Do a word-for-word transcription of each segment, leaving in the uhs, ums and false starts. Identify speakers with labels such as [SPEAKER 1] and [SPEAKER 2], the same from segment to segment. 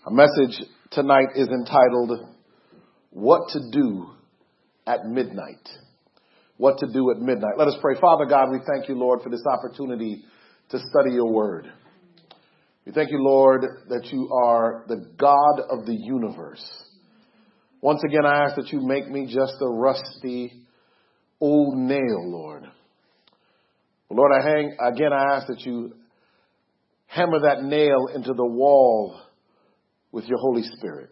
[SPEAKER 1] Our message tonight is entitled, What to Do at Midnight. What to do at midnight. Let us pray. Father God, we thank you, Lord, for this opportunity to study your word. We thank you, Lord, that you are the God of the universe. Once again, I ask that you make me just a rusty old nail, Lord. Lord, I hang, again, I ask that you hammer that nail into the wall with your Holy Spirit.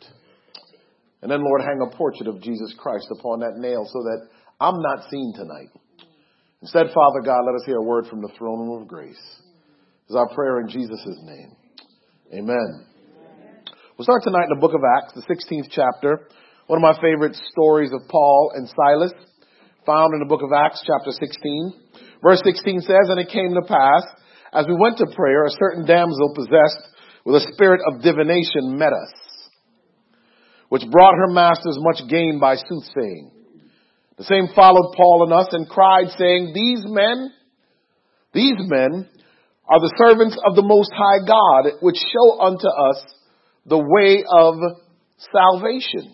[SPEAKER 1] And then, Lord, hang a portrait of Jesus Christ upon that nail so that I'm not seen tonight. Instead, Father God, let us hear a word from the throne room of grace. This is our prayer in Jesus' name. Amen. We'll start tonight in the book of Acts, the sixteenth chapter. One of my favorite stories of Paul and Silas, found in the book of Acts, chapter sixteen. Verse sixteen says, And it came to pass, as we went to prayer, a certain damsel possessed with a spirit of divination met us, which brought her masters much gain by soothsaying. The same followed Paul and us and cried, saying, These men, these men are the servants of the Most High God, which show unto us the way of salvation.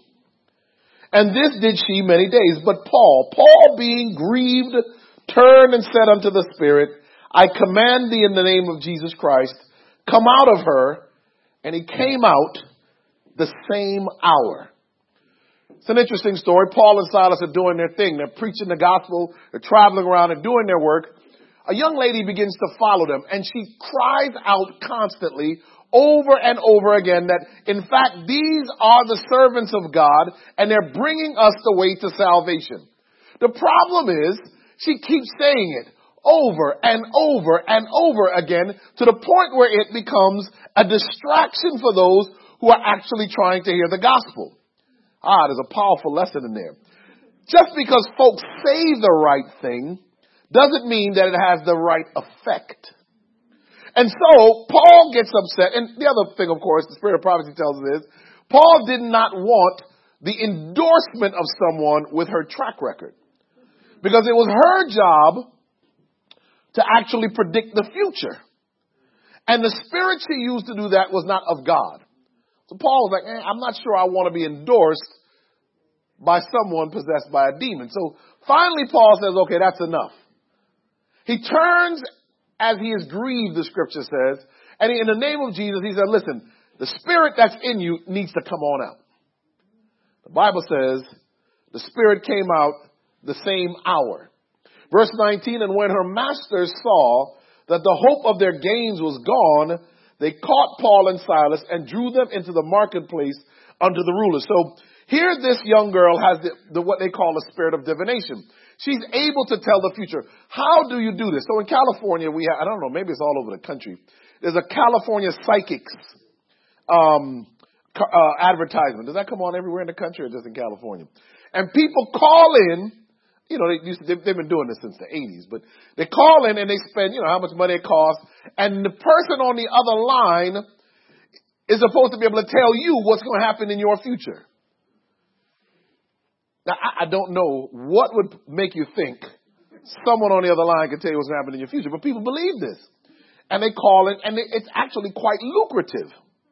[SPEAKER 1] And this did she many days. But Paul, Paul being grieved, turned and said unto the Spirit, I command thee in the name of Jesus Christ, come out of her. And he came out the same hour. It's an interesting story. Paul and Silas are doing their thing. They're preaching the gospel. They're traveling around and doing their work. A young lady begins to follow them, and she cries out constantly over and over again that, in fact, these are the servants of God, and they're bringing us the way to salvation. The problem is, she keeps saying it over and over and over again to the point where it becomes a distraction for those who are actually trying to hear the gospel. Ah, there's a powerful lesson in there. Just because folks say the right thing doesn't mean that it has the right effect. And so Paul gets upset. And the other thing, of course, the spirit of prophecy tells us is Paul did not want the endorsement of someone with her track record, because it was her job to actually predict the future. And the spirit she used to do that was not of God. So Paul was like, eh, I'm not sure I want to be endorsed by someone possessed by a demon. So finally Paul says, okay, that's enough. He turns as he is grieved, the scripture says, and he, in the name of Jesus, he said, listen, the spirit that's in you needs to come on out. The Bible says the spirit came out the same hour. Verse nineteen, and when her masters saw that the hope of their gains was gone, they caught Paul and Silas and drew them into the marketplace unto the rulers. So here this young girl has the, the what they call a spirit of divination. She's able to tell the future. How do you do this? So in California, we have, I don't know, maybe it's all over the country. There's a California Psychics um, uh, advertisement. Does that come on everywhere in the country or just in California? And people call in. You know, they used to, they've been doing this since the eighties, but they call in and they spend, you know, how much money it costs. And the person on the other line is supposed to be able to tell you what's going to happen in your future. Now, I, I don't know what would make you think someone on the other line can tell you what's going to happen in your future, but people believe this. And they call it, and it's actually quite lucrative.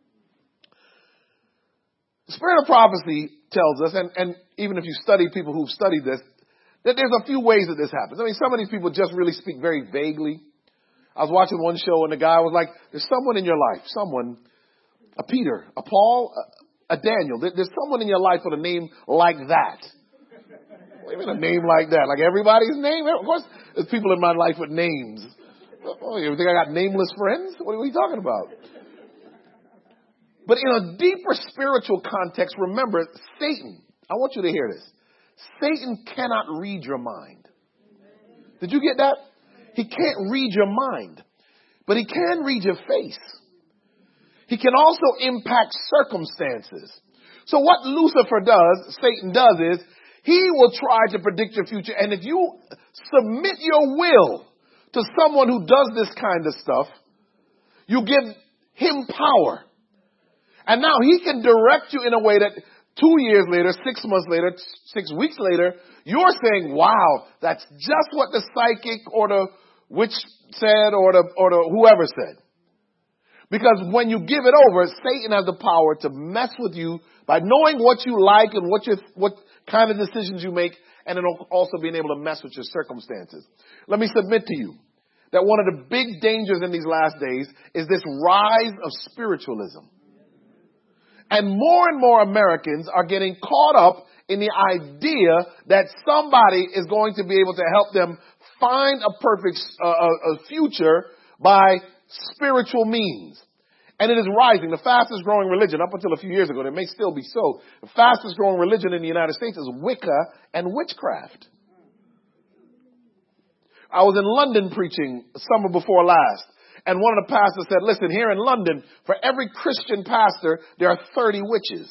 [SPEAKER 1] The spirit of prophecy tells us, and, and even if you study people who've studied this, that there's a few ways that this happens. I mean, some of these people just really speak very vaguely. I was watching one show and the guy was like, there's someone in your life, someone, a Peter, a Paul, a, a Daniel. There's someone in your life with a name like that. What do you mean a name like that? Like everybody's name? Of course, there's people in my life with names. Oh, you think I got nameless friends? What are we talking about? But in a deeper spiritual context, remember, Satan, I want you to hear this. Satan cannot read your mind. Did you get that? He can't read your mind, but he can read your face. He can also impact circumstances. So what Lucifer does, Satan does is, he will try to predict your future. And if you submit your will to someone who does this kind of stuff, you give him power. And now he can direct you in a way that two years later, six months later, six weeks later, you're saying, wow, that's just what the psychic or the witch said or the, or the whoever said. Because when you give it over, Satan has the power to mess with you by knowing what you like and what you, what kind of decisions you make, and then also being able to mess with your circumstances. Let me submit to you that one of the big dangers in these last days is this rise of spiritualism. And more and more Americans are getting caught up in the idea that somebody is going to be able to help them find a perfect uh, a future by spiritual means. And it is rising. The fastest growing religion, up until a few years ago, and it may still be so, the fastest growing religion in the United States is Wicca and witchcraft. I was in London preaching summer before last, and one of the pastors said, listen, here in London, for every Christian pastor, there are thirty witches.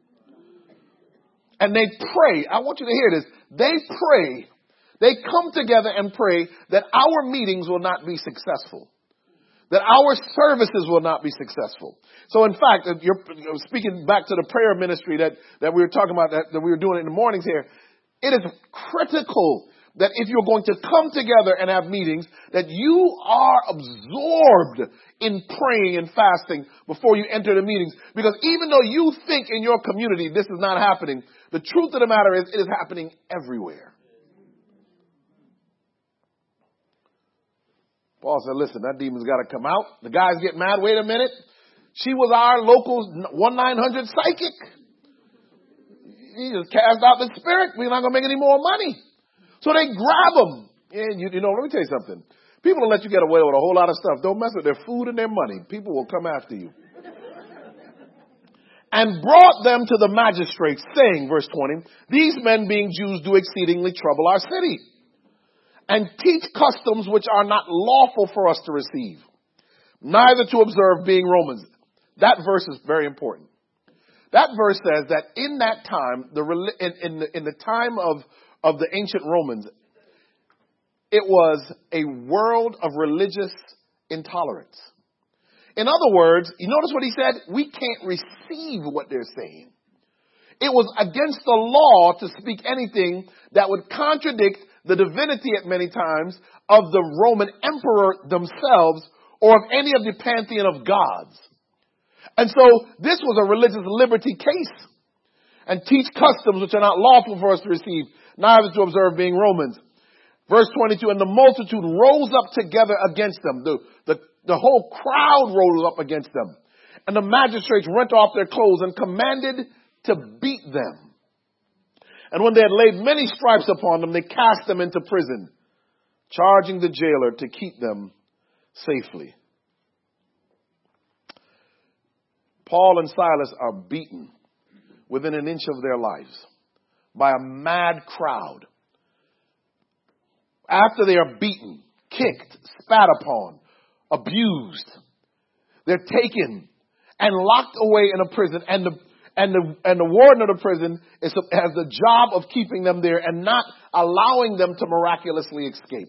[SPEAKER 1] And they pray. I want you to hear this. They pray. They come together and pray that our meetings will not be successful, that our services will not be successful. So in fact, you're speaking back to the prayer ministry that, that we were talking about, that, that we were doing in the mornings here. It is critical that if you're going to come together and have meetings, that you are absorbed in praying and fasting before you enter the meetings. Because even though you think in your community this is not happening, the truth of the matter is it is happening everywhere. Paul said, listen, that demon's got to come out. The guys get mad. Wait a minute. She was our local one nine hundred psychic. He just cast out the spirit. We're not going to make any more money. So they grab them. And you, you know, let me tell you something. People will let you get away with a whole lot of stuff. Don't mess with their food and their money. People will come after you. And brought them to the magistrates, saying, verse twenty, these men being Jews do exceedingly trouble our city, and teach customs which are not lawful for us to receive, neither to observe, being Romans. That verse is very important. That verse says that in that time, the in, in, the, in the time of, of the ancient Romans, it was a world of religious intolerance. In other words, you notice what he said? We can't receive what they're saying. It was against the law to speak anything that would contradict the divinity at many times of the Roman emperor themselves or of any of the pantheon of gods. And so this was a religious liberty case. And teach customs which are not lawful for us to receive, neither to observe, being Romans. Verse twenty-two, and the multitude rose up together against them. The, the, the whole crowd rose up against them. And the magistrates rent off their clothes and commanded to beat them. And when they had laid many stripes upon them, they cast them into prison, charging the jailer to keep them safely. Paul and Silas are beaten within an inch of their lives by a mad crowd. After they are beaten, kicked, spat upon, abused, they're taken and locked away in a prison. And the and the and the warden of the prison is, has the job of keeping them there and not allowing them to miraculously escape.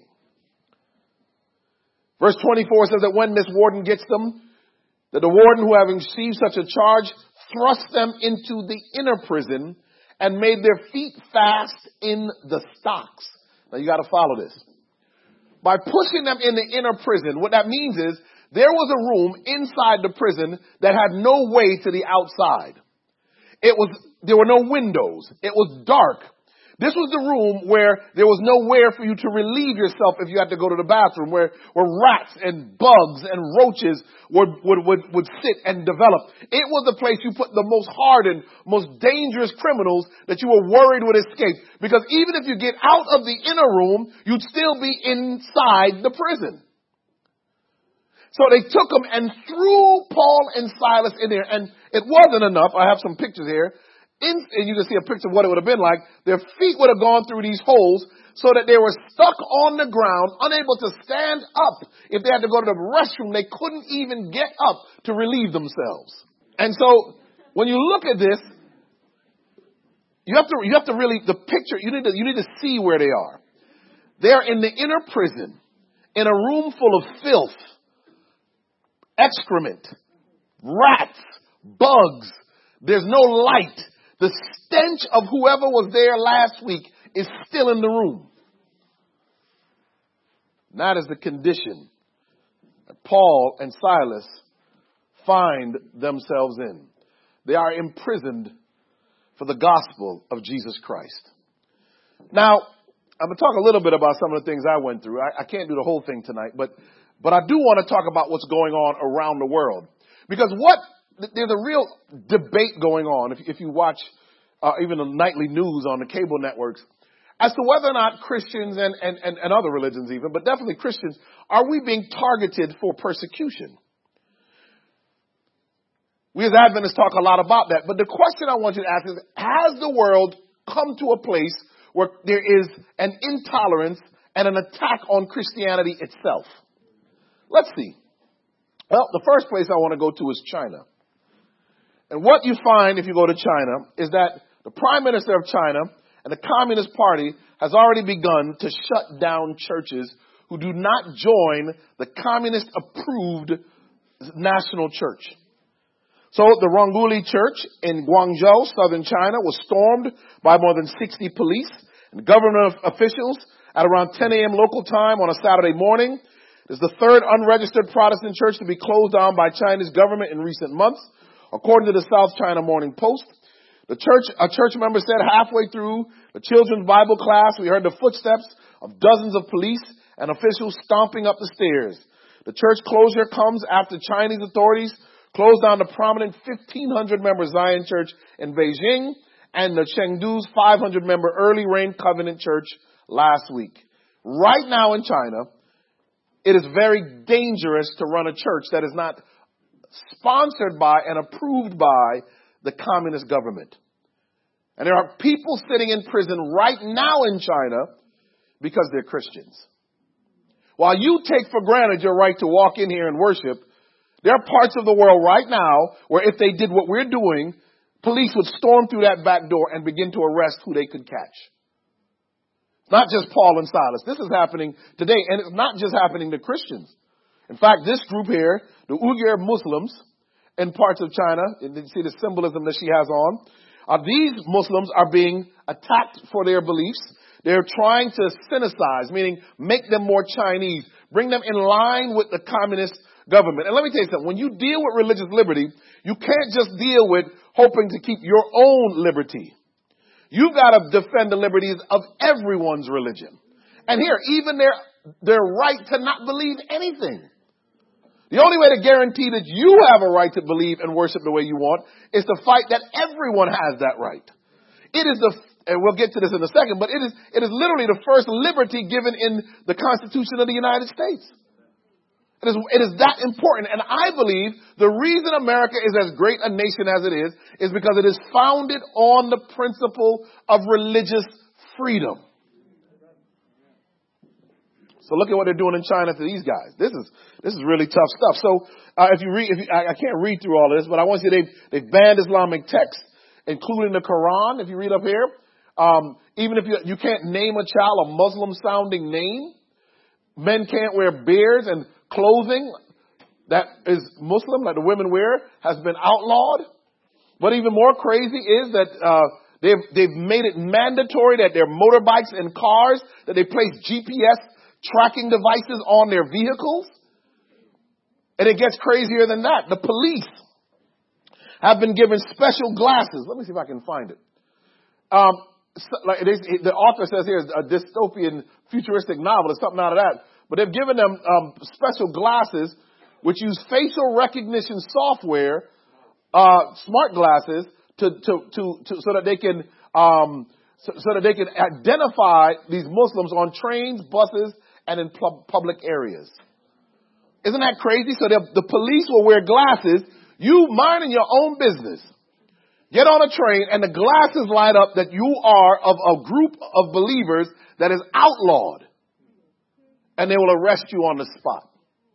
[SPEAKER 1] Verse twenty-four says that when this warden gets them, that the warden, who having received such a charge, thrust them into the inner prison and made their feet fast in the stocks. Now you got to follow this. By pushing them in the inner prison, what that means is there was a room inside the prison that had no way to the outside. It was, there were no windows. It was dark. This was the room where there was nowhere for you to relieve yourself if you had to go to the bathroom, where, where rats and bugs and roaches would, would, would, would sit and develop. It was the place you put the most hardened, most dangerous criminals that you were worried would escape. Because even if you get out of the inner room, you'd still be inside the prison. So they took them and threw Paul and Silas in there. And it wasn't enough. I have some pictures here. In, and you can see a picture of what it would have been like. Their feet would have gone through these holes so that they were stuck on the ground, unable to stand up. If they had to go to the restroom, they couldn't even get up to relieve themselves. And so when you look at this, you have to, you have to really, the picture, you need to, you need to see where they are. They're in the inner prison, in a room full of filth, excrement, rats, bugs. There's no light. The stench of whoever was there last week is still in the room. That is the condition that Paul and Silas find themselves in. They are imprisoned for the gospel of Jesus Christ. Now, I'm going to talk a little bit about some of the things I went through. I, I can't do the whole thing tonight, but, but I do want to talk about what's going on around the world. Because what, there's a real debate going on, if, if you watch uh, even the nightly news on the cable networks, as to whether or not Christians and, and, and, and other religions even, but definitely Christians, are we being targeted for persecution? We as Adventists talk a lot about that. But the question I want you to ask is, has the world come to a place where there is an intolerance and an attack on Christianity itself? Let's see. Well, the first place I want to go to is China. And what you find if you go to China is that the Prime Minister of China and the Communist Party has already begun to shut down churches who do not join the communist-approved national church. So the Ronguli Church in Guangzhou, southern China, was stormed by more than sixty police and government officials at around ten a.m. local time on a Saturday morning. It is the third unregistered Protestant church to be closed down by Chinese government in recent months, according to the South China Morning Post. The church, a church member said halfway through the children's Bible class, we heard the footsteps of dozens of police and officials stomping up the stairs. The church closure comes after Chinese authorities closed down the prominent fifteen hundred member Zion Church in Beijing and the Chengdu's five hundred member Early Rain Covenant Church last week. Right now in China, it is very dangerous to run a church that is not sponsored by and approved by the communist government. And there are people sitting in prison right now in China because they're Christians. While you take for granted your right to walk in here and worship, there are parts of the world right now where if they did what we're doing, police would storm through that back door and begin to arrest who they could catch. Not just Paul and Silas. This is happening today, and it's not just happening to Christians. In fact, this group here, the Uyghur Muslims in parts of China, and you see the symbolism that she has on, uh, these Muslims are being attacked for their beliefs. They're trying to Sinicize, meaning make them more Chinese, bring them in line with the communist government. And let me tell you something. When you deal with religious liberty, you can't just deal with hoping to keep your own liberty. You've got to defend the liberties of everyone's religion. And here, even their, their right to not believe anything. The only way to guarantee that you have a right to believe and worship the way you want is to fight that everyone has that right. It is the, and we'll get to this in a second, but it is, it is literally the first liberty given in the Constitution of the United States. It is, it is that important. And I believe the reason America is as great a nation as it is, is because it is founded on the principle of religious freedom. So look at what they're doing in China to these guys. This is, this is really tough stuff. So, uh, if you read, if you, I, I can't read through all of this, but I want you to, they've, they've banned Islamic texts, including the Quran, if you read up here. Um, even if you, you can't name a child a Muslim sounding name. Men can't wear beards and clothing that is Muslim, like the women wear, has been outlawed. But even more crazy is that, uh, they've, they've made it mandatory that their motorbikes and cars, that they place G P S tracking devices on their vehicles. And it gets crazier than that. The police have been given special glasses. Let me see if I can find it. Um, so, like it is, the author says here is a dystopian futuristic novel or something out of that. But they've given them um, special glasses which use facial recognition software, uh, smart glasses, to, to, to, to so that they can um, so, so that they can identify these Muslims on trains, buses, and in pub- public areas. Isn't that crazy? So the police will wear glasses. You minding your own business. Get on a train and the glasses light up that you are of a group of believers that is outlawed. And they will arrest you on the spot.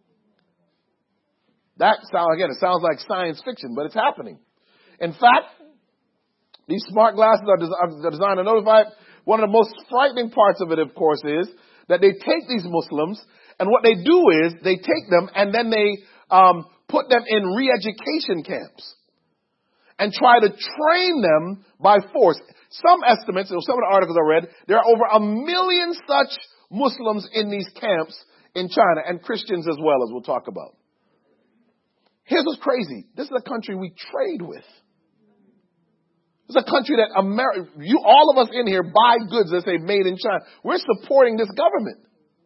[SPEAKER 1] That sound, again, it sounds like science fiction, but it's happening. In fact, these smart glasses are, des- are designed to notify. One of the most frightening parts of it, of course, is that they take these Muslims, and what they do is they take them and then they um, put them in re-education camps and try to train them by force. Some estimates, or some of the articles I read, there are over a million such Muslims in these camps in China, and Christians as well, as we'll talk about. Here's what's crazy. This is a country we trade with. It's a country that America, you, all of us in here buy goods that say made in China. We're supporting this government.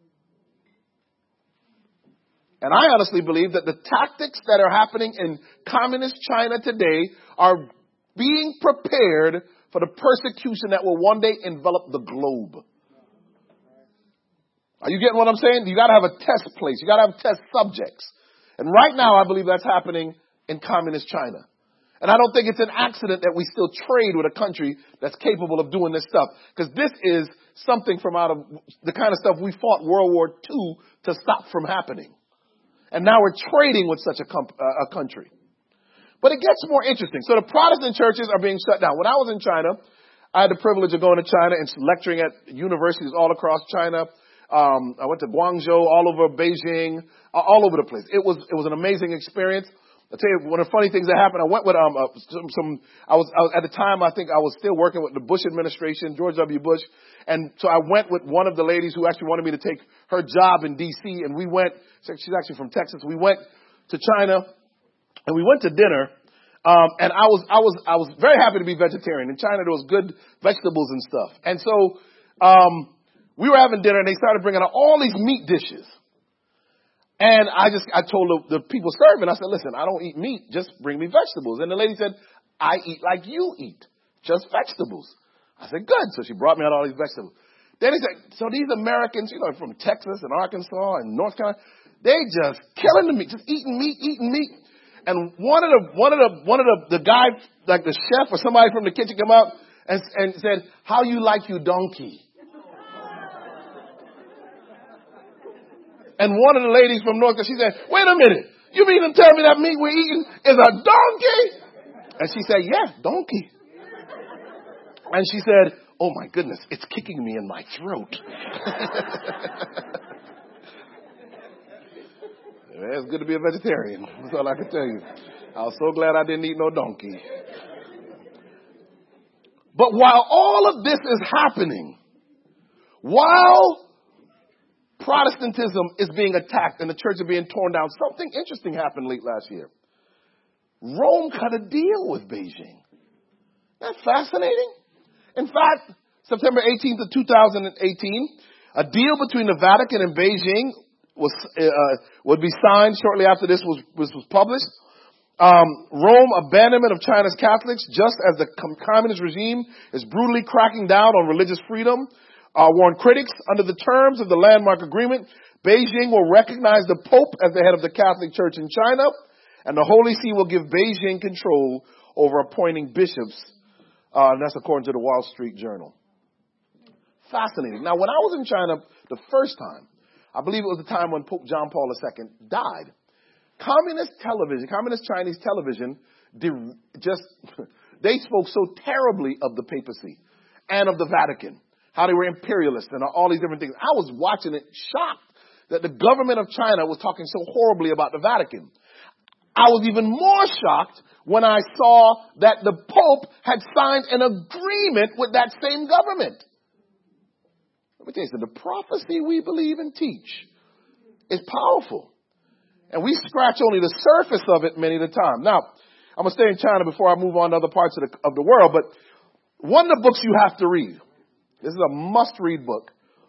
[SPEAKER 1] And I honestly believe that the tactics that are happening in communist China today are being prepared for the persecution that will one day envelop the globe. Are you getting what I'm saying? You got to have a test place. You got to have test subjects. And right now, I believe that's happening in communist China. And I don't think it's an accident that we still trade with a country that's capable of doing this stuff. Because this is something from out of the kind of stuff we fought World War Two to stop from happening. And now we're trading with such a, comp- uh, a country. But it gets more interesting. So the Protestant churches are being shut down. When I was in China, I had the privilege of going to China and lecturing at universities all across China. Um, I went to Guangzhou, all over Beijing, uh, all over the place. It was it was an amazing experience. I'll tell you one of the funny things that happened. I went with um uh, some, some I, was, I was at the time I think I was still working with the Bush administration, George W. Bush, and so I went with one of the ladies who actually wanted me to take her job in D C, and we went. She's actually from Texas. We went to China, and we went to dinner. Um, and I was I was I was very happy to be vegetarian. In China, there was good vegetables and stuff, and so um, we were having dinner, and they started bringing out all these meat dishes. And I just, I told the, the people serving, I said, listen, I don't eat meat, just bring me vegetables. And the lady said, I eat like you eat, just vegetables. I said, good. So she brought me out all these vegetables. Then he said, so these Americans, you know, from Texas and Arkansas and North Carolina, they just killing the meat, just eating meat, eating meat. And one of the, one of the, one of the, the guy, like the chef or somebody from the kitchen came out and, and said, how you like you donkey? And one of the ladies from North Carolina, she said, wait a minute, you mean to tell me that meat we're eating is a donkey? And she said, yeah, donkey. And she said, oh my goodness, it's kicking me in my throat. It's good to be a vegetarian. That's all I can tell you. I was so glad I didn't eat no donkey. But while all of this is happening, while Protestantism is being attacked and the church is being torn down, something interesting happened late last year. Rome cut a deal with Beijing. Isn't that fascinating? In fact, September eighteenth of two thousand eighteen, a deal between the Vatican and Beijing was uh, would be signed shortly after this was, was, was published. Um, Rome abandonment of China's Catholics, just as the com- communist regime is brutally cracking down on religious freedom. Uh, warned critics, under the terms of the landmark agreement, Beijing will recognize the Pope as the head of the Catholic Church in China, and the Holy See will give Beijing control over appointing bishops. Uh, and that's according to the Wall Street Journal. Fascinating. Now, when I was in China the first time, I believe it was the time when Pope John Paul the Second died. Communist television, communist Chinese television, just they spoke so terribly of the papacy and of the Vatican. How they were imperialists and all these different things. I was watching it shocked that the government of China was talking so horribly about the Vatican. I was even more shocked when I saw that the Pope had signed an agreement with that same government. Let me tell you something. The prophecy we believe and teach is powerful. And we scratch only the surface of it many of the time. Now, I'm going to stay in China before I move on to other parts of the, of the world. But one of the books you have to read, this is a must-read book.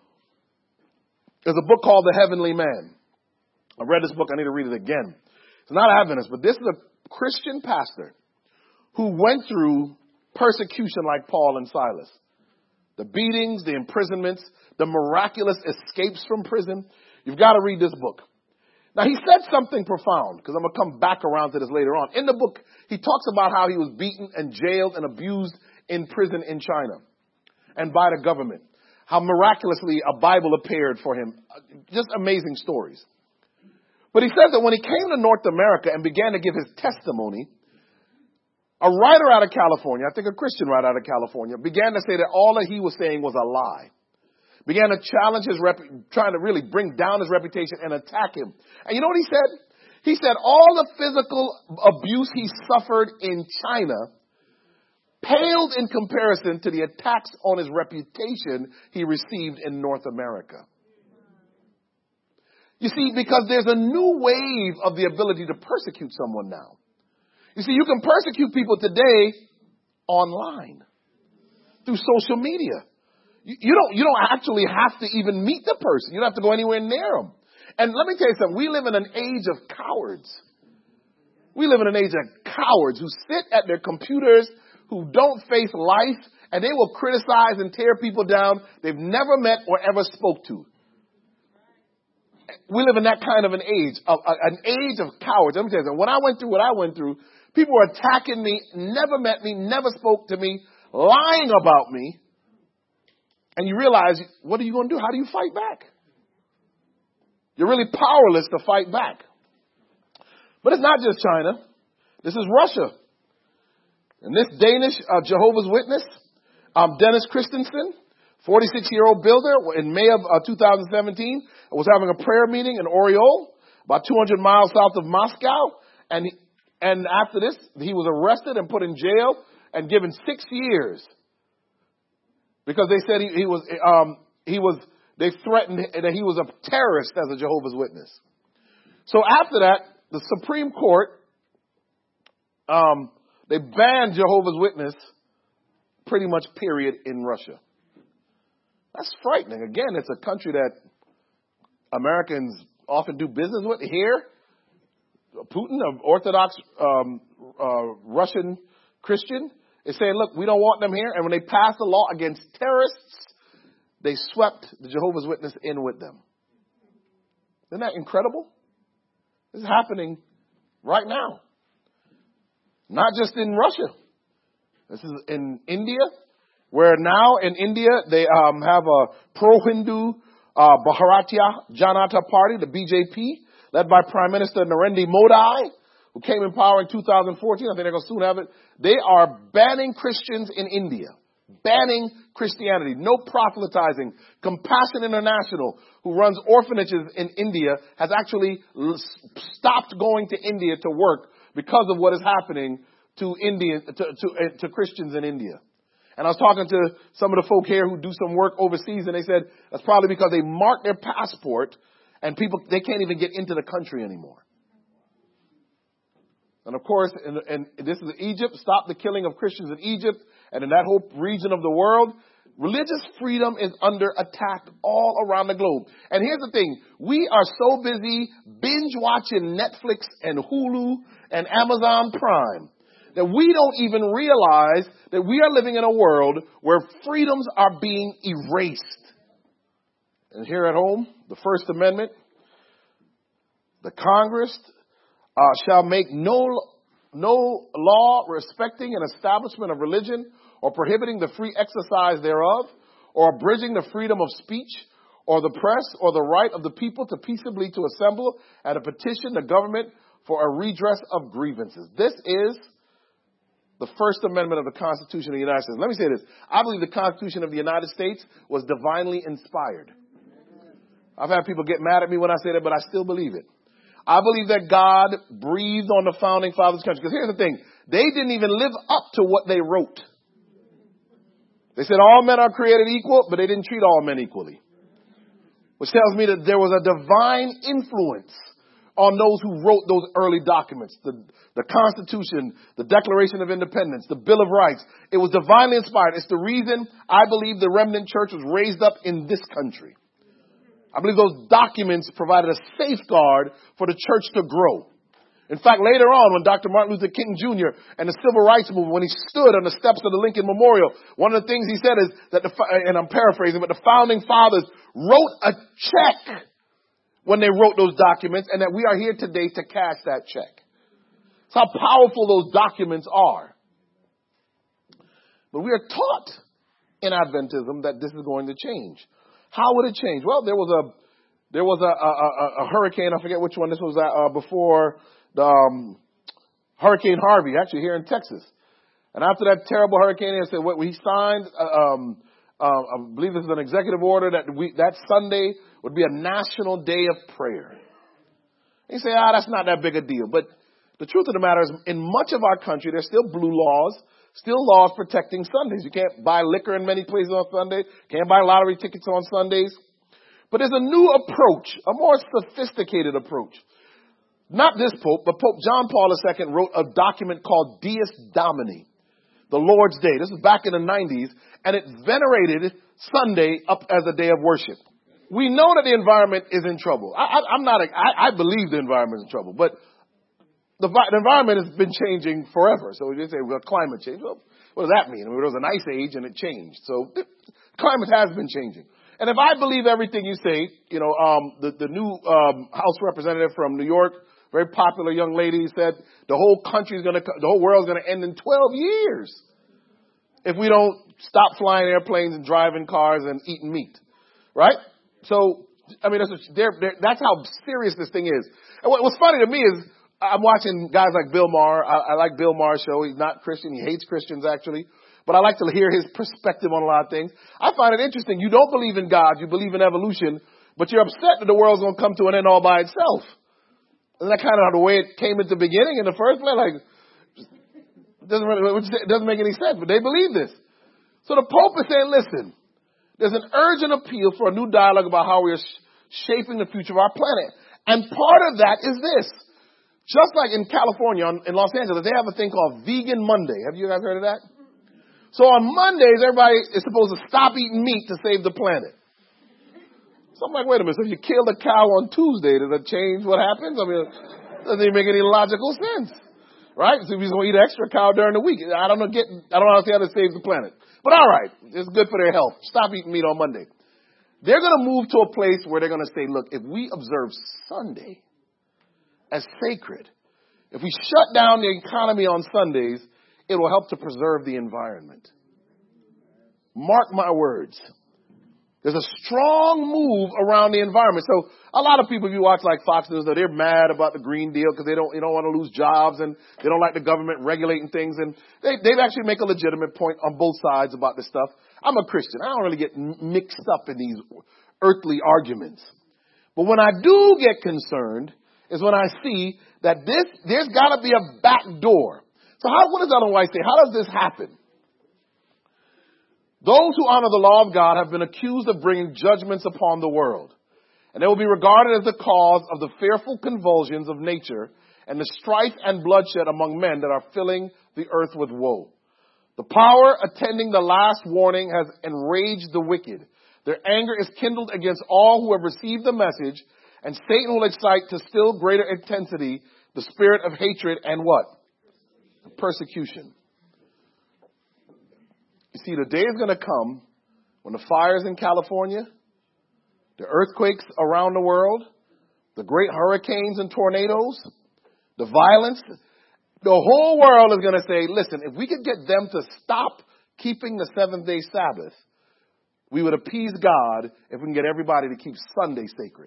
[SPEAKER 1] There's a book called The Heavenly Man. I read this book. I need to read it again. It's not Adventist, but this is a Christian pastor who went through persecution like Paul and Silas. The beatings, the imprisonments, the miraculous escapes from prison. You've got to read this book. Now, he said something profound, because I'm going to come back around to this later on. In the book, he talks about how he was beaten and jailed and abused in prison in China and by the government. How miraculously a Bible appeared for him. Just amazing stories. But he says that when he came to North America and began to give his testimony, a writer out of California, I think a Christian writer out of California, began to say that all that he was saying was a lie. Began to challenge his rep, trying to really bring down his reputation and attack him. And you know what he said? He said all the physical abuse he suffered in China paled in comparison to the attacks on his reputation he received in North America. You see, because there's a new wave of the ability to persecute someone now. You see, you can persecute people today online through social media. You, you don't, you don't actually have to even meet the person. You don't have to go anywhere near them. And let me tell you something. We live in an age of cowards. We live in an age of cowards who sit at their computers, who don't face life, and they will criticize and tear people down they've never met or ever spoke to. We live in that kind of an age, of, uh, an age of cowards. Let me tell you something. When I went through what I went through, people were attacking me, never met me, never spoke to me, lying about me. And you realize, what are you going to do? How do you fight back? You're really powerless to fight back. But it's not just China. This is Russia. And this Danish uh, Jehovah's Witness, um, Dennis Christensen, forty-six-year-old builder, in May of uh, two thousand seventeen, was having a prayer meeting in Oryol, about two hundred miles south of Moscow. And, he, and after this, he was arrested and put in jail and given six years. Because they said he, he was, um, he was, they threatened that he was a terrorist as a Jehovah's Witness. So after that, the Supreme Court, um, they banned Jehovah's Witness pretty much period in Russia. That's frightening. Again, it's a country that Americans often do business with. Here, Putin, an Orthodox um, uh, Russian Christian, is saying, look, we don't want them here. And when they passed a law against terrorists, they swept the Jehovah's Witness in with them. Isn't that incredible? This is happening right now. Not just in Russia. This is in India, where now in India they um, have a pro-Hindu uh, Bharatiya Janata Party, the B J P, led by Prime Minister Narendra Modi, who came in power in two thousand fourteen. I think they're going to soon have it. They are banning Christians in India. Banning Christianity. No proselytizing. Compassion International, who runs orphanages in India, has actually l- stopped going to India to work because of what is happening to Indian, to, to, uh, to Christians in India. And I was talking to some of the folk here who do some work overseas, and they said that's probably because they mark their passport and people, they can't even get into the country anymore. And of course, and, and this is Egypt, stop the killing of Christians in Egypt and in that whole region of the world. Religious freedom is under attack all around the globe. And here's the thing. We are so busy binge watching Netflix and Hulu and Amazon Prime that we don't even realize that we are living in a world where freedoms are being erased. And here at home, the First Amendment, the Congress uh, shall make no, no law respecting an establishment of religion or prohibiting the free exercise thereof, or abridging the freedom of speech, or the press, or the right of the people to peaceably to assemble and to petition the government for a redress of grievances. This is the First Amendment of the Constitution of the United States. Let me say this. I believe the Constitution of the United States was divinely inspired. I've had people get mad at me when I say that, but I still believe it. I believe that God breathed on the founding fathers' country. Because here's the thing. They didn't even live up to what they wrote. They said all men are created equal, but they didn't treat all men equally. Which tells me that there was a divine influence on those who wrote those early documents. The, the Constitution, the Declaration of Independence, the Bill of Rights. It was divinely inspired. It's the reason I believe the remnant church was raised up in this country. I believe those documents provided a safeguard for the church to grow. In fact, later on, when Doctor Martin Luther King Junior and the Civil Rights Movement, when he stood on the steps of the Lincoln Memorial, one of the things he said is that, the, and I'm paraphrasing, but the founding fathers wrote a check when they wrote those documents, and that we are here today to cash that check. That's how powerful those documents are. But we are taught in Adventism that this is going to change. How would it change? Well, there was a there was a, a, a, a hurricane. I forget which one this was uh, before the um, Hurricane Harvey, actually here in Texas. And after that terrible hurricane, he said what he signed. Uh, um, uh, I believe this is an executive order that we that Sunday would be a national day of prayer. And you say, ah, that's not that big a deal. But the truth of the matter is, in much of our country, there's still blue laws. Still laws protecting Sundays. You can't buy liquor in many places on Sunday. Can't buy lottery tickets on Sundays. But there's a new approach, a more sophisticated approach. Not this Pope, but Pope John Paul the Second wrote a document called Dies Domini, the Lord's Day. This was back in the nineties, and it venerated Sunday up as a day of worship. We know that the environment is in trouble. I, I, I'm not, a, I, I believe the environment is in trouble, but the, the environment has been changing forever. So we just say, well, climate change. Well, what does that mean? I mean, there was an ice age and it changed. So the climate has been changing. And if I believe everything you say, you know, um, the, the new um, House representative from New York, very popular young lady, said the whole country is going to, the whole world is going to end in twelve years if we don't stop flying airplanes and driving cars and eating meat, right? So, I mean, that's, they're, they're, that's how serious this thing is. And what, what's funny to me is I'm watching guys like Bill Maher. I, I like Bill Maher's show. He's not Christian. He hates Christians, actually. But I like to hear his perspective on a lot of things. I find it interesting. You don't believe in God. You believe in evolution. But you're upset that the world's going to come to an end all by itself. Isn't that kind of the way it came at the beginning in the first place? Like, it doesn't, really, it doesn't make any sense, but they believe this. So the Pope is saying, listen, there's an urgent appeal for a new dialogue about how we are sh- shaping the future of our planet. And part of that is this. Just like in California, in Los Angeles, they have a thing called Vegan Monday. Have you guys heard of that? So on Mondays, everybody is supposed to stop eating meat to save the planet. So I'm like, wait a minute, so if you kill a cow on Tuesday, does that change what happens? I mean, it doesn't even make any logical sense, right? So if you're going to eat extra cow during the week, I don't know, get, I don't know how to save the planet. But all right, it's good for their health. Stop eating meat on Monday. They're going to move to a place where they're going to say, look, if we observe Sunday as sacred, if we shut down the economy on Sundays, it will help to preserve the environment. Mark my words. There's a strong move around the environment. So a lot of people, if you watch like Fox News, they're mad about the Green Deal because they don't, they don't want to lose jobs and they don't like the government regulating things. And they, they actually make a legitimate point on both sides about this stuff. I'm a Christian. I don't really get mixed up in these earthly arguments. But when I do get concerned is when I see that this, there's got to be a back door. So how, what does Ellen White say? How does this happen? Those who honor the law of God have been accused of bringing judgments upon the world, and they will be regarded as the cause of the fearful convulsions of nature and the strife and bloodshed among men that are filling the earth with woe. The power attending the last warning has enraged the wicked. Their anger is kindled against all who have received the message, and Satan will excite to still greater intensity the spirit of hatred and what? Persecution. You see, the day is going to come when the fires in California, the earthquakes around the world, the great hurricanes and tornadoes, the violence, the whole world is going to say, listen, if we could get them to stop keeping the seventh day Sabbath, we would appease God if we can get everybody to keep Sunday sacred.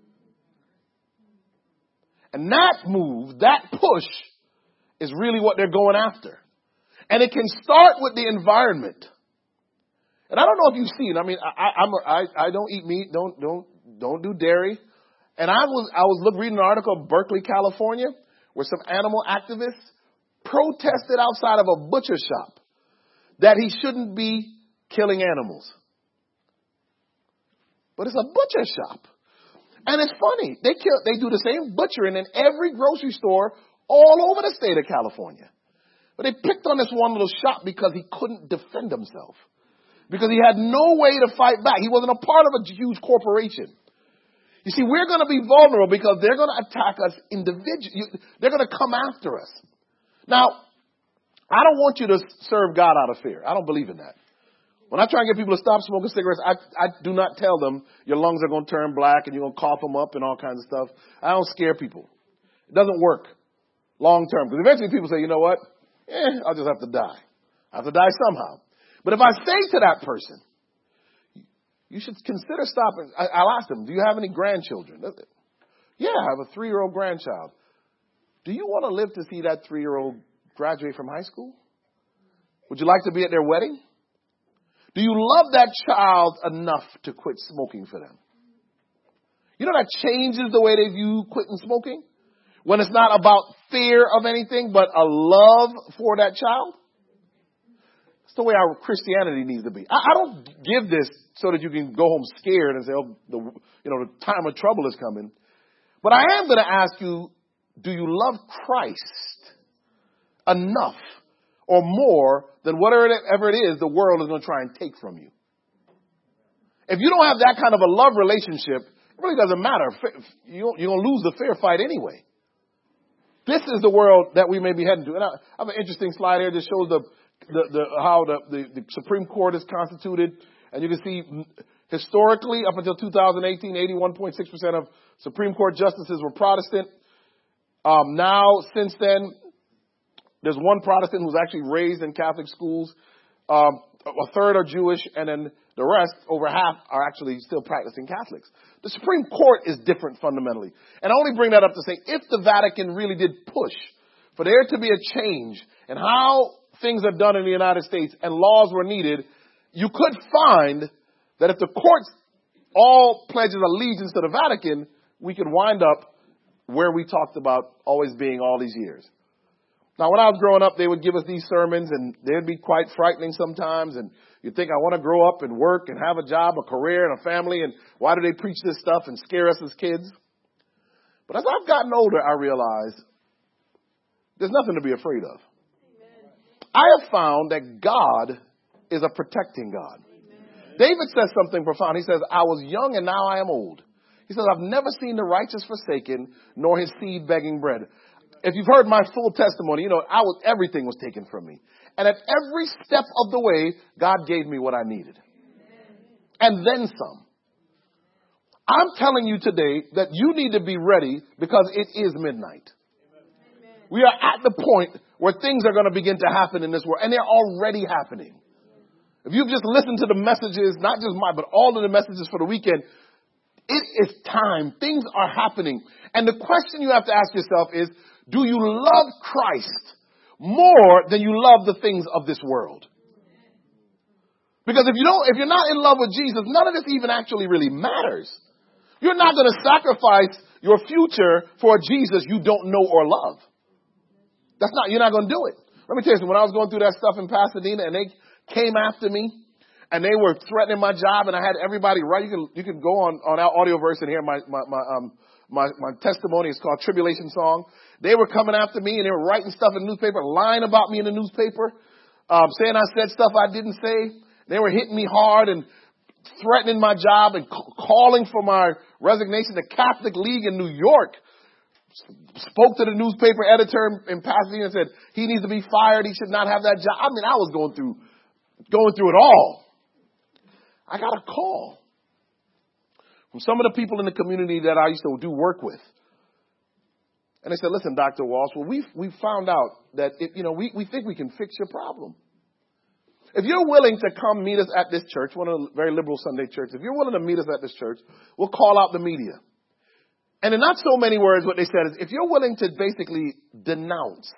[SPEAKER 1] And that move, that push, is really what they're going after. And it can start with the environment. And I don't know if you've seen, I mean, I, I'm a, I, I don't eat meat, don't, don't, don't do dairy. And I was, I was look, reading an article in Berkeley, California, where some animal activists protested outside of a butcher shop that he shouldn't be killing animals. But it's a butcher shop. And it's funny. They kill, they do the same butchering in every grocery store all over the state of California. But they picked on this one little shop because he couldn't defend himself. Because he had no way to fight back. He wasn't a part of a huge corporation. You see, we're going to be vulnerable because they're going to attack us individually. They're going to come after us. Now, I don't want you to serve God out of fear. I don't believe in that. When I try and get people to stop smoking cigarettes, I, I do not tell them your lungs are going to turn black and you're going to cough them up and all kinds of stuff. I don't scare people. It doesn't work long term. Because eventually people say, you know what? Eh, I'll just have to die. I have to die somehow. But if I say to that person, you should consider stopping. I, I'll ask them, do you have any grandchildren? Yeah, I have a three-year-old grandchild. Do you want to live to see that three-year-old graduate from high school? Would you like to be at their wedding? Do you love that child enough to quit smoking for them? You know that changes the way they view quitting smoking? When it's not about fear of anything, but a love for that child? It's the way our Christianity needs to be. I, I don't give this so that you can go home scared and say, oh, the, you know, the time of trouble is coming. But I am going to ask you, do you love Christ enough or more than whatever it is the world is going to try and take from you? If you don't have that kind of a love relationship, it really doesn't matter. You're going to lose the fair fight anyway. This is the world that we may be heading to. And I have an interesting slide here that shows the The, the, how the, the, the Supreme Court is constituted. And you can see historically, up until two thousand eighteen, eighty-one point six percent of Supreme Court justices were Protestant. Um, now, since then, there's one Protestant who's actually raised in Catholic schools. Um, a third are Jewish, and then the rest, over half, are actually still practicing Catholics. The Supreme Court is different fundamentally. And I only bring that up to say, if the Vatican really did push for there to be a change in how things are done in the United States and laws were needed, you could find that if the courts all pledges allegiance to the Vatican, we could wind up where we talked about always being all these years. Now, when I was growing up, they would give us these sermons, and they'd be quite frightening sometimes. And you'd think, I want to grow up and work and have a job, a career, and a family. And why do they preach this stuff and scare us as kids? But as I've gotten older, I realize there's nothing to be afraid of. I have found that God is a protecting God. Amen. David says something profound. He says, I was young and now I am old. He says, I've never seen the righteous forsaken, nor his seed begging bread. If you've heard my full testimony, you know, I was, everything was taken from me. And at every step of the way, God gave me what I needed. And then some. I'm telling you today that you need to be ready because it is midnight. We are at the point where things are going to begin to happen in this world. And they're already happening. If you've just listened to the messages, not just mine, but all of the messages for the weekend, it is time. Things are happening. And the question you have to ask yourself is, do you love Christ more than you love the things of this world? Because if you don't, if you're not in love with Jesus, none of this even actually really matters. You're not going to sacrifice your future for a Jesus you don't know or love. That's not, you're not going to do it. Let me tell you something. When I was going through that stuff in Pasadena and they came after me and they were threatening my job and I had everybody write, you can, you can go on, on our audio verse and hear my, my, my, um, my, my testimony. It's called Tribulation Song. They were coming after me and they were writing stuff in the newspaper, lying about me in the newspaper, um, saying I said stuff I didn't say. They were hitting me hard and threatening my job and c- calling for my resignation. The Catholic League in New York spoke to the newspaper editor in Pasadena and said he needs to be fired. He should not have that job. I mean, I was going through, going through it all. I got a call from some of the people in the community that I used to do work with. And they said, listen, Doctor Walsh, well, we've, we've found out that, it, you know, we, we think we can fix your problem. If you're willing to come meet us at this church, one of the very liberal Sunday churches, if you're willing to meet us at this church, we'll call out the media. And in not so many words, what they said is, if you're willing to basically denounce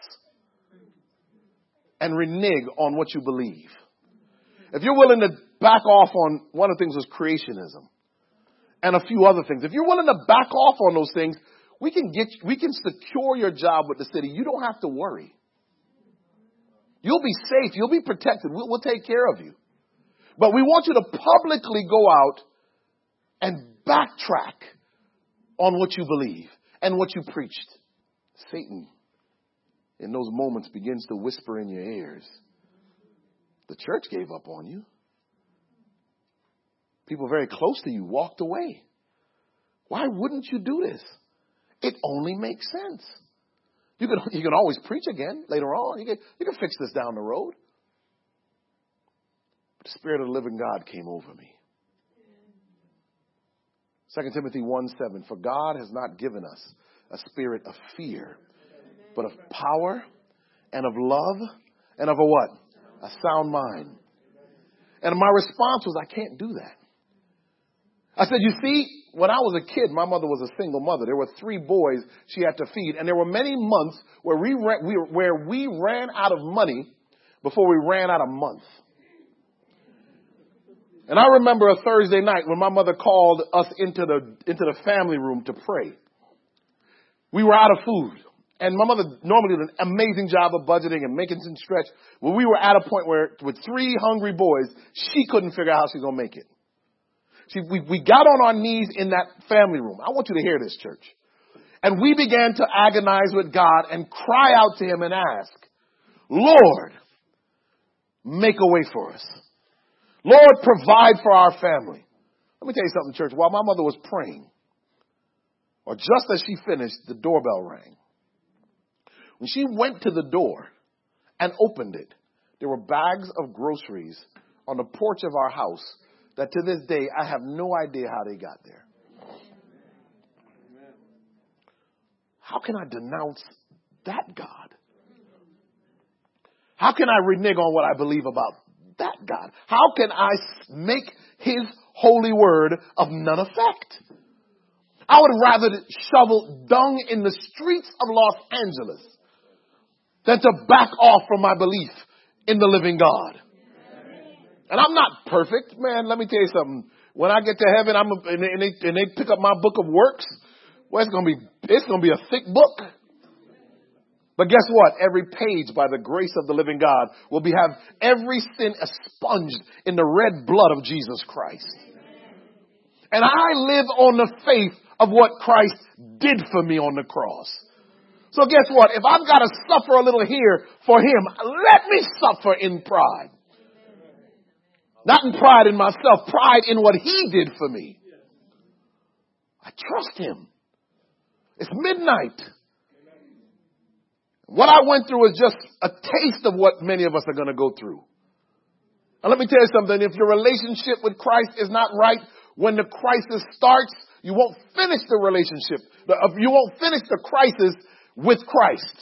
[SPEAKER 1] and renege on what you believe, if you're willing to back off on, one of the things was creationism and a few other things. If you're willing to back off on those things, we can get, we can secure your job with the city. You don't have to worry. You'll be safe. You'll be protected. We'll, we'll take care of you. But we want you to publicly go out and backtrack on what you believe and what you preached. Satan, in those moments, begins to whisper in your ears. The church gave up on you. People very close to you walked away. Why wouldn't you do this? It only makes sense. You can, you can always preach again later on. You can, you can fix this down the road. But the Spirit of the living God came over me. Second Timothy one seven, for God has not given us a spirit of fear, but of power and of love and of a what? A sound mind. And my response was, I can't do that. I said, you see, when I was a kid, my mother was a single mother. There were three boys she had to feed. And there were many months where we, ran, we, where we ran out of money before we ran out of month. And I remember a Thursday night when my mother called us into the, into the family room to pray. We were out of food. And my mother normally did an amazing job of budgeting and making some stretch. When we were at a point where with three hungry boys, she couldn't figure out how she was going to make it. See, we, we got on our knees in that family room. I want you to hear this, church. And we began to agonize with God and cry out to him and ask, Lord, make a way for us. Lord, provide for our family. Let me tell you something, church. While my mother was praying, or just as she finished, the doorbell rang. When she went to the door and opened it, there were bags of groceries on the porch of our house that to this day, I have no idea how they got there. How can I denounce that God? How can I renege on what I believe about that God? How can I make his holy word of none effect? I would rather shovel dung in the streets of Los Angeles than to back off from my belief in the living God. And I'm not perfect, man. Let me tell you something. When I get to heaven, I'm a, and, they, and, they, and they pick up my book of works. Well, it's gonna be it's gonna be a thick book. But guess what? Every page, by the grace of the living God, will be have every sin expunged in the red blood of Jesus Christ. And I live on the faith of what Christ did for me on the cross. So guess what? If I've got to suffer a little here for him, let me suffer in pride. Not in pride in myself, pride in what he did for me. I trust him. It's midnight. What I went through is just a taste of what many of us are going to go through. And let me tell you something. If your relationship with Christ is not right, when the crisis starts, you won't finish the relationship. You won't finish the crisis with Christ.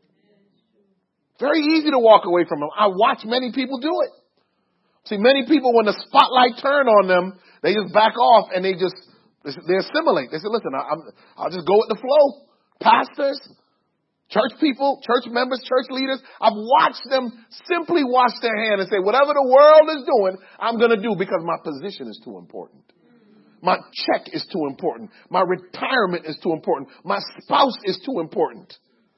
[SPEAKER 1] Very easy to walk away from him. I watch many people do it. See, many people, when the spotlight turned on them, they just back off and they just, they assimilate. They say, listen, I, I'm, I'll just go with the flow. Pastors, church people, church members, church leaders, I've watched them simply wash their hand and say, whatever the world is doing, I'm going to do because my position is too important. My check is too important. My retirement is too important. My spouse is too important.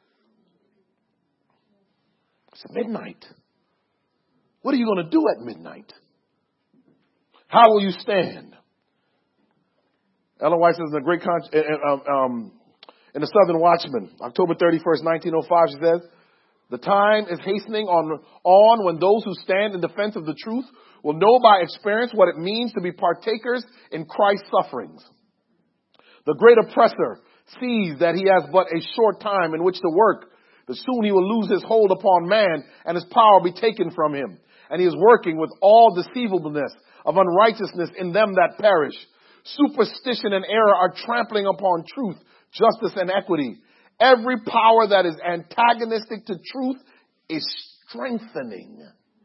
[SPEAKER 1] It's midnight. What are you going to do at midnight? How will you stand? Ellen White says in the great con- um, um, in the Southern Watchman, October thirty-first, nineteen oh five, she says, the time is hastening on, on when those who stand in defense of the truth will know by experience what it means to be partakers in Christ's sufferings. The great oppressor sees that he has but a short time in which to work, but soon he will lose his hold upon man and his power be taken from him. And he is working with all deceivableness of unrighteousness in them that perish. Superstition and error are trampling upon truth, justice, and equity. Every power that is antagonistic to truth is strengthening.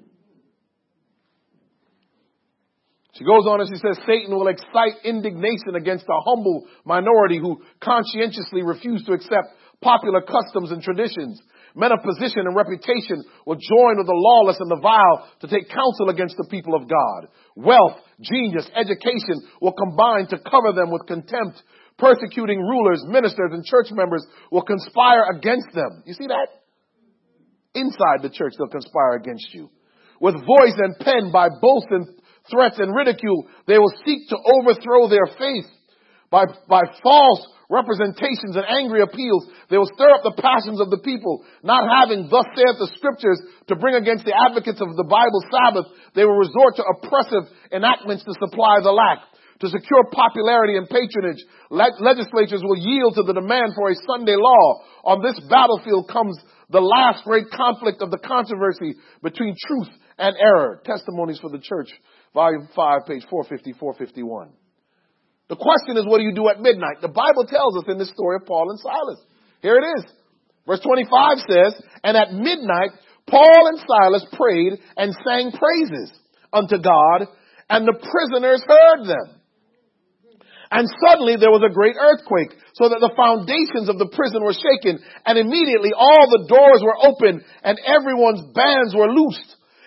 [SPEAKER 1] She goes on and she says, Satan will excite indignation against a humble minority who conscientiously refuse to accept popular customs and traditions. Men of position and reputation will join with the lawless and the vile to take counsel against the people of God. Wealth, genius, education will combine to cover them with contempt. Persecuting rulers, ministers, and church members will conspire against them. You see that? Inside the church, they'll conspire against you. With voice and pen, by boast and threats and ridicule, they will seek to overthrow their faith. By, by false representations and angry appeals, they will stir up the passions of the people. Not having, thus saith the scriptures, to bring against the advocates of the Bible Sabbath, they will resort to oppressive enactments to supply the lack. To secure popularity and patronage, le- legislatures will yield to the demand for a Sunday law. On this battlefield comes the last great conflict of the controversy between truth and error. Testimonies for the Church, volume five, page four fifty, four fifty-one. The question is, what do you do at midnight? The Bible tells us in this story of Paul and Silas. Here it is. Verse twenty-five says, and at midnight, Paul and Silas prayed and sang praises unto God, and the prisoners heard them. And suddenly there was a great earthquake, so that the foundations of the prison were shaken, and immediately all the doors were opened, and everyone's bands were loosed.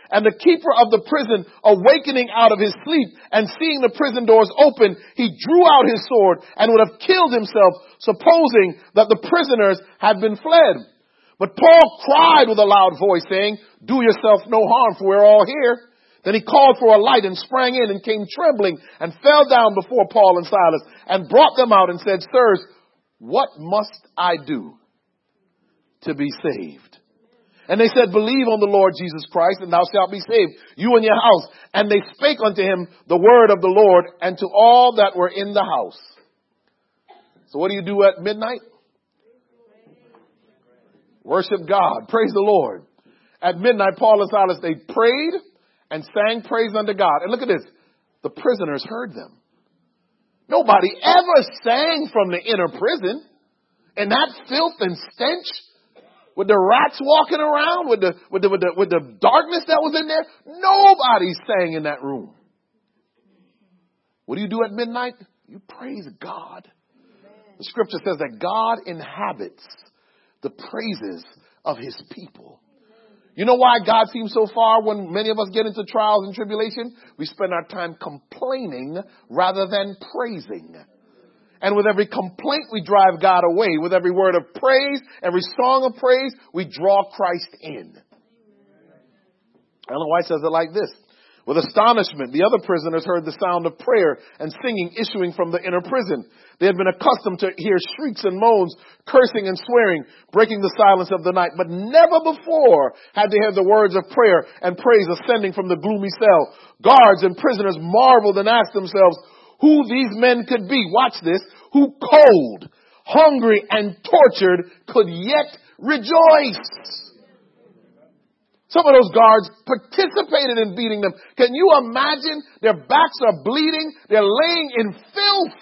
[SPEAKER 1] And the keeper of the prison, awakening out of his sleep and seeing the prison doors open, he drew out his sword and would have killed himself, supposing that the prisoners had been fled. But Paul cried with a loud voice, saying, "Do yourself no harm, for we're all here." Then he called for a light and sprang in and came trembling and fell down before Paul and Silas and brought them out and said, "Sirs, what must I do to be saved?" And they said, "Believe on the Lord Jesus Christ, and thou shalt be saved, you and your house." And they spake unto him the word of the Lord and to all that were in the house. So what do you do at midnight? Worship God. Praise the Lord. At midnight, Paul and Silas, they prayed and sang praise unto God. And look at this. The prisoners heard them. Nobody ever sang from the inner prison. And that filth and stench, with the rats walking around, with the, with the, with the, with the darkness that was in there, nobody sang in that room. What do you do at midnight? You praise God. The scripture says that God inhabits the praises of his people. You know why God seems so far when many of us get into trials and tribulation? We spend our time complaining rather than praising. And with every complaint, we drive God away. With every word of praise, every song of praise, we draw Christ in. Ellen White says it like this. With astonishment, the other prisoners heard the sound of prayer and singing issuing from the inner prison. They had been accustomed to hear shrieks and moans, cursing and swearing, breaking the silence of the night. But never before had they heard the words of prayer and praise ascending from the gloomy cell. Guards and prisoners marveled and asked themselves who these men could be. Watch this. Who cold, hungry, and tortured could yet rejoice. Some of those guards participated in beating them. Can you imagine? Their backs are bleeding. They're laying in filth.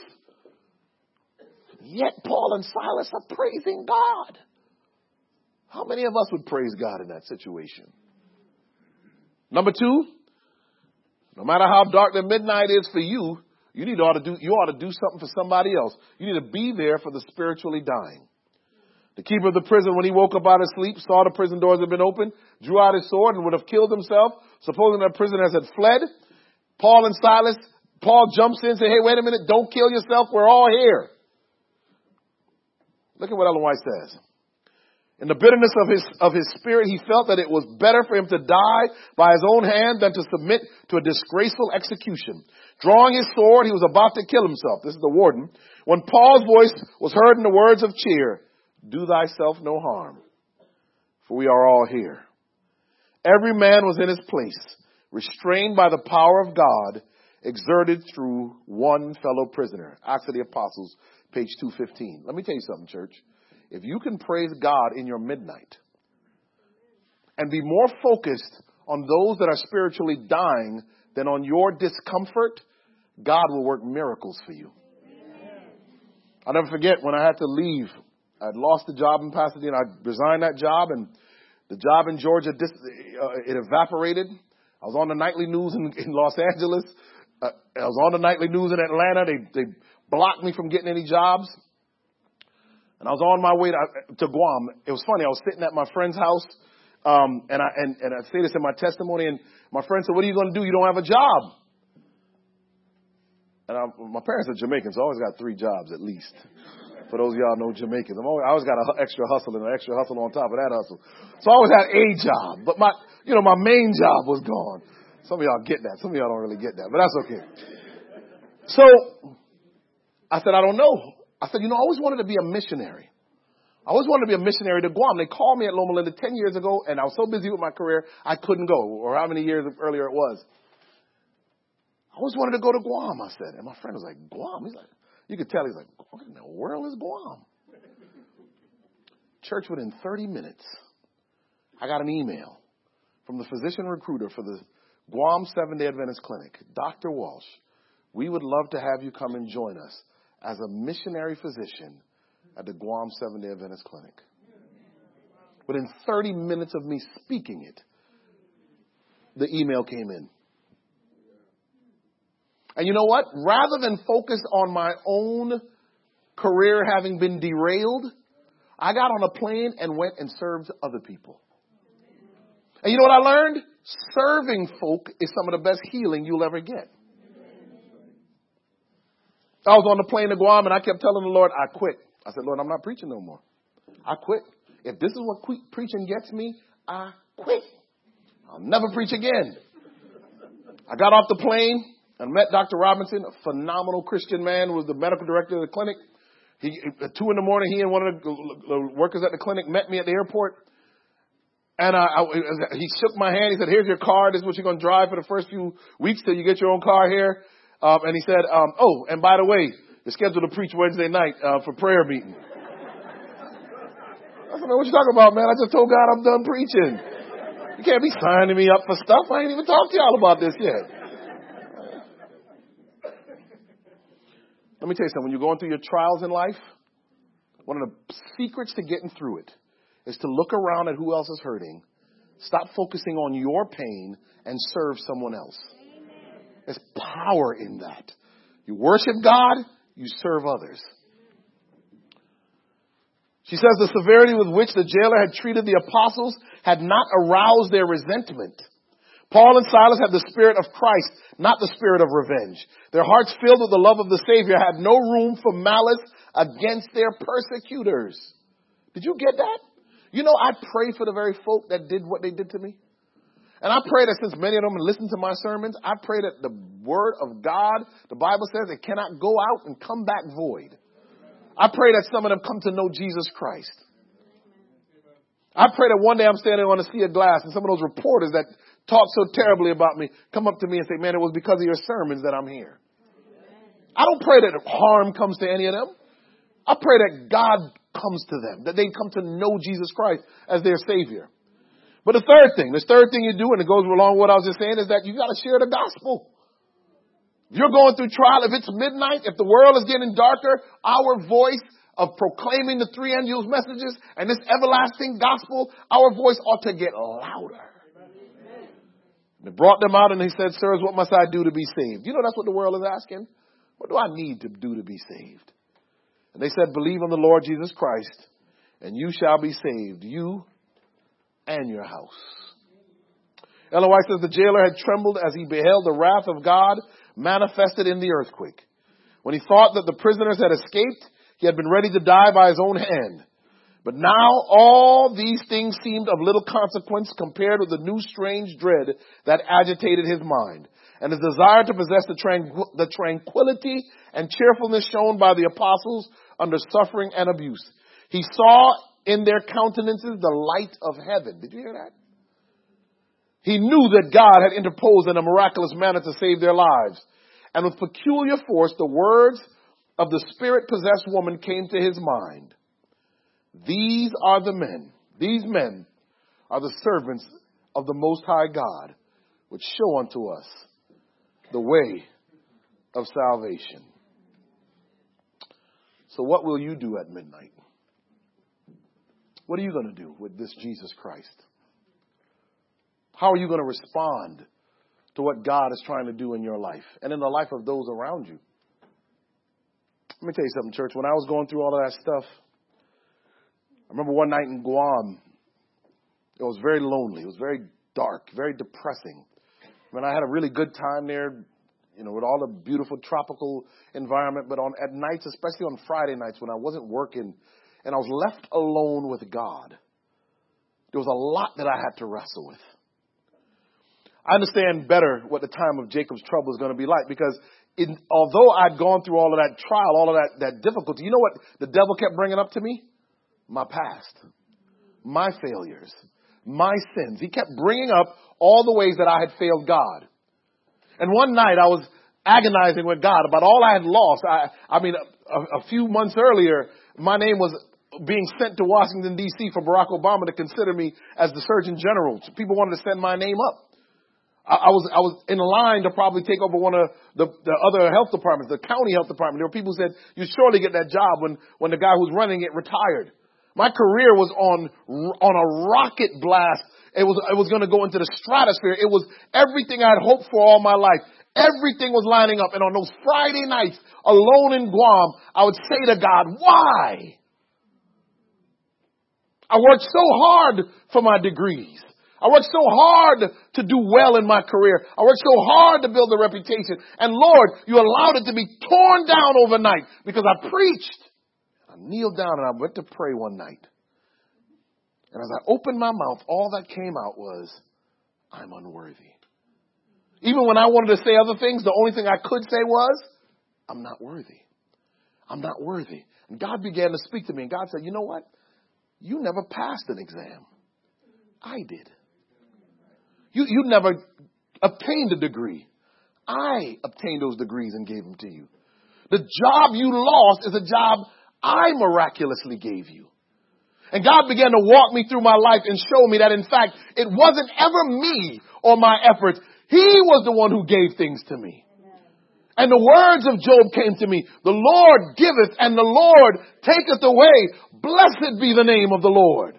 [SPEAKER 1] Yet Paul and Silas are praising God. How many of us would praise God in that situation? Number two, no matter how dark the midnight is for you, you need to ought to do, you ought to do something for somebody else. You need to be there for the spiritually dying. The keeper of the prison, when he woke up out of sleep, saw the prison doors had been opened, drew out his sword and would have killed himself, supposing that prisoners had fled. Paul and Silas, Paul jumps in and says, "Hey, wait a minute, don't kill yourself. We're all here." Look at what Ellen White says. In the bitterness of his, of his spirit, he felt that it was better for him to die by his own hand than to submit to a disgraceful execution. Drawing his sword, he was about to kill himself. This is the warden. When Paul's voice was heard in the words of cheer, "Do thyself no harm, for we are all here." Every man was in his place, restrained by the power of God, exerted through one fellow prisoner. Acts of the Apostles, page two fifteen. Let me tell you something, church. If you can praise God in your midnight and be more focused on those that are spiritually dying than on your discomfort, God will work miracles for you. I'll never forget when I had to leave. I'd lost the job in Pasadena. I resigned that job, and the job in Georgia, dis, uh, it evaporated. I was on the nightly news in, in Los Angeles. Uh, I was on the nightly news in Atlanta. They, they blocked me from getting any jobs. And I was on my way to, to Guam. It was funny. I was sitting at my friend's house, um, and I and, and I say this in my testimony. And my friend said, "What are you going to do? You don't have a job." And I, my parents are Jamaicans, so I always got three jobs at least. For those of y'all know Jamaicans, I'm always, I always got an extra hustle and an extra hustle on top of that hustle. So I always had a job, but my, you know, my main job was gone. Some of y'all get that. Some of y'all don't really get that, but that's okay. So I said, I don't know. I said, you know, I always wanted to be a missionary. I always wanted to be a missionary to Guam. They called me at Loma Linda ten years ago, and I was so busy with my career, I couldn't go, or how many years earlier it was. I always wanted to go to Guam, I said. And my friend was like, Guam? He's like, you could tell, he's like, what in the world is Guam? Church, within thirty minutes, I got an email from the physician recruiter for the Guam Seventh-day Adventist Clinic. Doctor Walsh, we would love to have you come and join us as a missionary physician at the Guam Seventh-day Adventist Clinic. Within thirty minutes of me speaking it, the email came in. And you know what? Rather than focus on my own career having been derailed, I got on a plane and went and served other people. And you know what I learned? Serving folk is some of the best healing you'll ever get. I was on the plane to Guam and I kept telling the Lord, I quit. I said, Lord, I'm not preaching no more. I quit. If this is what que- preaching gets me, I quit. I'll never preach again. I got off the plane and met Doctor Robinson, a phenomenal Christian man, who was the medical director of the clinic. He, at two in the morning, he and one of the workers at the clinic met me at the airport. And I, I, he shook my hand. He said, here's your car. This is what you're going to drive for the first few weeks till you get your own car here. Um, and he said, um, oh, and by the way, you're scheduled to preach Wednesday night uh, for prayer meeting. I said, man, what you talking about, man? I just told God I'm done preaching. You can't be signing me up for stuff. I ain't even talked to y'all about this yet. Let me tell you something. When you're going through your trials in life, one of the secrets to getting through it is to look around at who else is hurting, stop focusing on your pain, and serve someone else. There's power in that. You worship God, you serve others. She says the severity with which the jailer had treated the apostles had not aroused their resentment. Paul and Silas had the spirit of Christ, not the spirit of revenge. Their hearts filled with the love of the Savior had no room for malice against their persecutors. Did you get that? You know, I pray for the very folk that did what they did to me. And I pray that since many of them listen to my sermons, I pray that the word of God, the Bible says, it cannot go out and come back void. I pray that some of them come to know Jesus Christ. I pray that one day I'm standing on a sea of glass and some of those reporters that talk so terribly about me come up to me and say, man, it was because of your sermons that I'm here. I don't pray that harm comes to any of them. I pray that God comes to them, that they come to know Jesus Christ as their Savior. But the third thing, the third thing you do, and it goes along with what I was just saying, is that you got to share the gospel. If you're going through trial, if it's midnight, if the world is getting darker, our voice of proclaiming the three angels' messages and this everlasting gospel, our voice ought to get louder. They brought them out and he said, sirs, what must I do to be saved? You know, that's what the world is asking. What do I need to do to be saved? And they said, believe on the Lord Jesus Christ and you shall be saved, you and your house. Ellen White says the jailer had trembled as he beheld the wrath of God manifested in the earthquake. When he thought that the prisoners had escaped, he had been ready to die by his own hand. But now all these things seemed of little consequence compared with the new strange dread that agitated his mind, and his desire to possess the, tranqu- the tranquility and cheerfulness shown by the apostles under suffering and abuse. He saw in their countenances the light of heaven. Did you hear that? He knew that God had interposed in a miraculous manner to save their lives. And with peculiar force, the words of the spirit-possessed woman came to his mind. These are the men, these men are the servants of the Most High God, which show unto us the way of salvation. So what will you do at midnight? What are you going to do with this Jesus Christ? How are you going to respond to what God is trying to do in your life and in the life of those around you? Let me tell you something, church. When I was going through all of that stuff, I remember one night in Guam, it was very lonely. It was very dark, very depressing. I mean, I had a really good time there, you know, with all the beautiful tropical environment. But on at nights, especially on Friday nights when I wasn't working and I was left alone with God, there was a lot that I had to wrestle with. I understand better what the time of Jacob's trouble is going to be like because in, although I'd gone through all of that trial, all of that, that difficulty, you know what the devil kept bringing up to me? My past, my failures, my sins. He kept bringing up all the ways that I had failed God. And one night I was agonizing with God about all I had lost. I, I mean, a, a few months earlier, my name was being sent to Washington, D C for Barack Obama to consider me as the Surgeon General. People wanted to send my name up. I was I was in line to probably take over one of the, the other health departments, the county health department. There were people who said, you surely get that job when, when the guy who's running it retired. My career was on on a rocket blast. It was it was going to go into the stratosphere. It was everything I had hoped for all my life. Everything was lining up. And on those Friday nights, alone in Guam, I would say to God, why? I worked so hard for my degrees. I worked so hard to do well in my career. I worked so hard to build a reputation. And Lord, you allowed it to be torn down overnight because I preached. I kneeled down and I went to pray one night. And as I opened my mouth, all that came out was, I'm unworthy. Even when I wanted to say other things, the only thing I could say was, I'm not worthy. I'm not worthy. And God began to speak to me. And God said, you know what? You never passed an exam. I did. You, you never obtained a degree. I obtained those degrees and gave them to you. The job you lost is a job I miraculously gave you. And God began to walk me through my life and show me that, in fact, it wasn't ever me or my efforts. He was the one who gave things to me. And the words of Job came to me. The Lord giveth and the Lord taketh away. Blessed be the name of the Lord.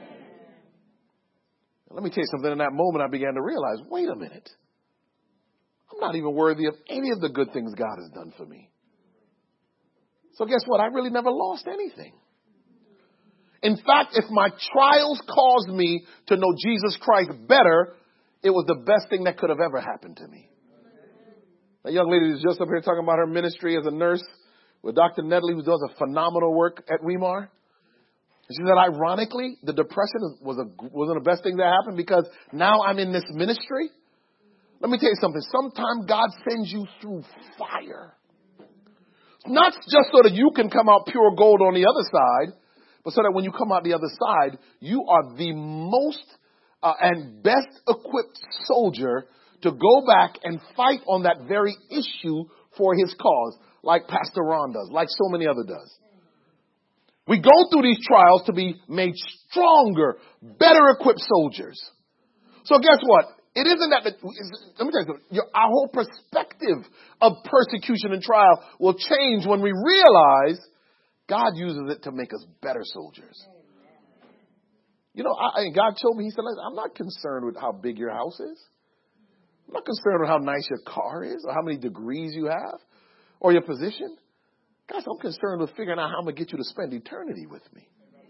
[SPEAKER 1] Let me tell you something. In that moment, I began to realize, wait a minute. I'm not even worthy of any of the good things God has done for me. So guess what? I really never lost anything. In fact, if my trials caused me to know Jesus Christ better, it was the best thing that could have ever happened to me. That young lady is just up here talking about her ministry as a nurse with Doctor Nedley, who does a phenomenal work at Weimar. She said, ironically, the depression was a, wasn't the best thing that happened because now I'm in this ministry. Let me tell you something. Sometimes God sends you through fire. Not just so that you can come out pure gold on the other side, but so that when you come out the other side, you are the most uh, and best equipped soldier to go back and fight on that very issue for his cause, like Pastor Ron does, like so many others does. We go through these trials to be made stronger, better equipped soldiers. So guess what? It isn't that, the, let me tell you something, your, our whole perspective of persecution and trial will change when we realize God uses it to make us better soldiers. You know, I, God told me, he said, I'm not concerned with how big your house is. I'm not concerned with how nice your car is or how many degrees you have or your position. Guys, I'm concerned with figuring out how I'm going to get you to spend eternity with me.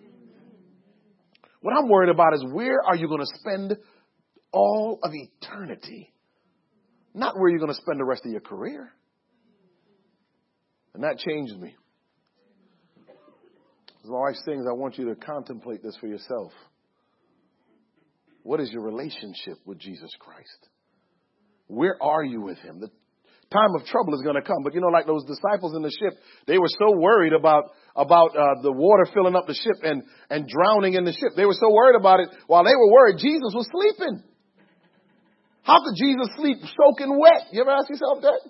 [SPEAKER 1] What I'm worried about is where are you going to spend all of eternity? Not where you're going to spend the rest of your career. And that changed me. As my wife sings, I want you to contemplate this for yourself. What is your relationship with Jesus Christ? Where are you with him? The time of trouble is going to come. But you know, like those disciples in the ship, they were so worried about, about uh, the water filling up the ship and, and drowning in the ship. They were so worried about it. While they were worried, Jesus was sleeping. How could Jesus sleep soaking wet? You ever ask yourself that?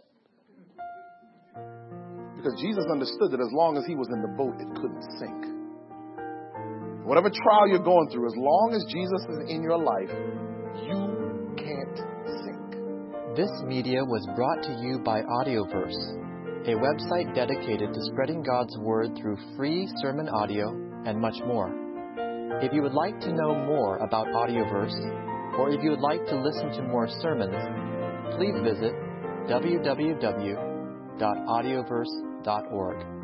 [SPEAKER 1] Because Jesus understood that as long as he was in the boat, it couldn't sink. Whatever trial you're going through, as long as Jesus is in your life, you can't sink.
[SPEAKER 2] This media was brought to you by Audioverse, a website dedicated to spreading God's Word through free sermon audio and much more. If you would like to know more about Audioverse, or if you would like to listen to more sermons, please visit w w w dot audioverse dot org.